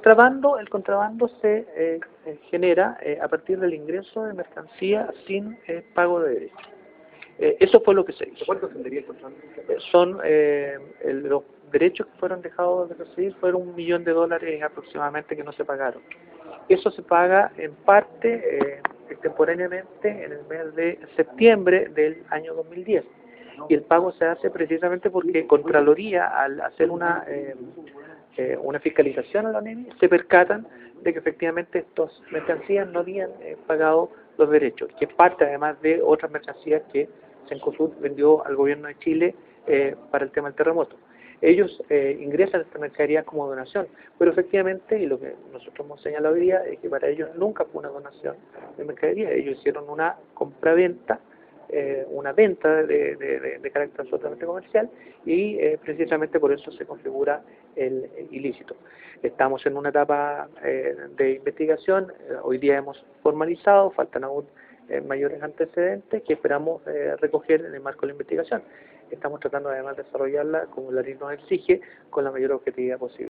el contrabando se genera a partir del ingreso de mercancía sin pago de derechos. Eso fue lo que se hizo. ¿Cuánto ascendería el contrabando? Los derechos que fueron dejados de recibir fueron $1 millón aproximadamente que no se pagaron. Eso se paga en parte extemporáneamente en el mes de septiembre del año 2010. Y el pago se hace precisamente porque Contraloría, al hacer una fiscalización a la ONEMI, se percatan de que efectivamente estas mercancías no habían pagado los derechos, que es parte además de otras mercancías que Cencosud vendió al gobierno de Chile para el tema del terremoto. Ellos ingresan esta mercadería como donación, pero efectivamente, y lo que nosotros hemos señalado hoy día, es que para ellos nunca fue una donación de mercadería. Ellos hicieron una compra-venta, una venta de carácter absolutamente comercial, y precisamente por eso se configura el ilícito. Estamos en una etapa de investigación, hoy día hemos formalizado, faltan aún mayores antecedentes que esperamos recoger en el marco de la investigación. Estamos tratando además de desarrollarla, como la ley nos exige, con la mayor objetividad posible.